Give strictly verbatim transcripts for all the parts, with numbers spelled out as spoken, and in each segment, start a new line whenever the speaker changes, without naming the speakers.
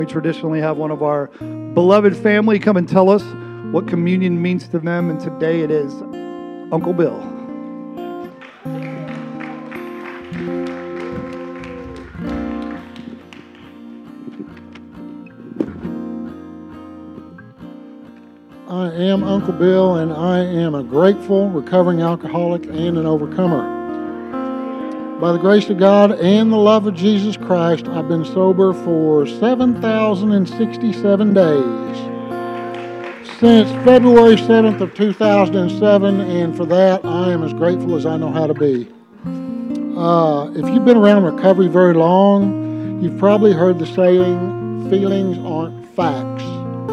We traditionally have one of our beloved family come and tell us what communion means to them, and today it is Uncle Bill.
I am Uncle Bill, and I am a grateful, recovering alcoholic and an overcomer. By the grace of God and the love of Jesus Christ, I've been sober for seven thousand sixty-seven days since February seventh of two thousand seven, and for that I am as grateful as I know how to be. Uh, if you've been around recovery very long, you've probably heard the saying, feelings aren't facts.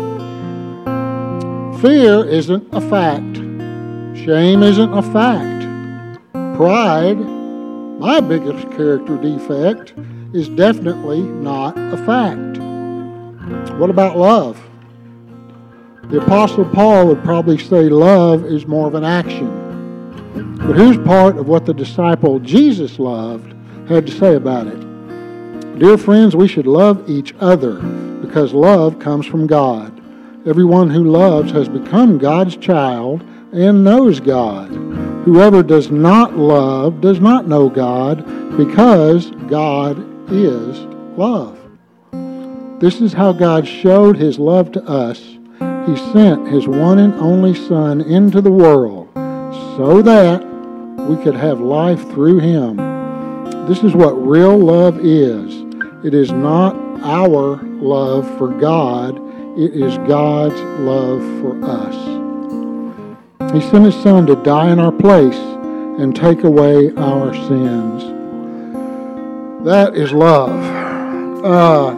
Fear isn't a fact. Shame isn't a fact. Pride, my biggest character defect, is definitely not a fact. What about love? The Apostle Paul would probably say love is more of an action. But here's part of what the disciple Jesus loved had to say about it. Dear friends, we should love each other because love comes from God. Everyone who loves has become God's child and knows God. Whoever does not love does not know God, because God is love. This is how God showed His love to us. He sent His one and only Son into the world so that we could have life through Him. This is what real love is. It is not our love for God. It is God's love for us. He sent His Son to die in our place and take away our sins. That is love. Uh,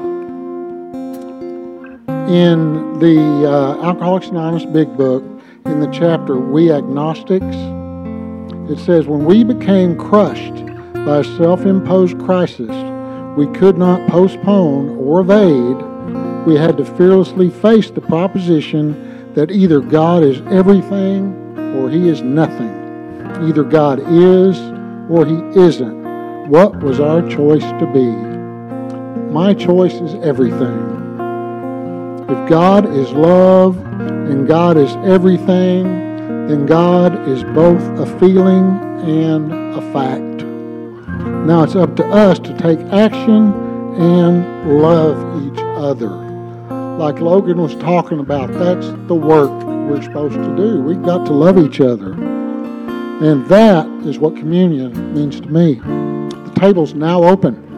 in the uh, Alcoholics Anonymous Big Book, in the chapter We Agnostics, it says, when we became crushed by a self-imposed crisis we could not postpone or evade, we had to fearlessly face the proposition that either God is everything or He is nothing. Either God is or He isn't. What was our choice to be? My choice is everything. If God is love and God is everything, then God is both a feeling and a fact. Now it's up to us to take action and love each other. Like Logan was talking about, that's the work we're supposed to do. We've got to love each other. And that is what communion means to me. The table's now open.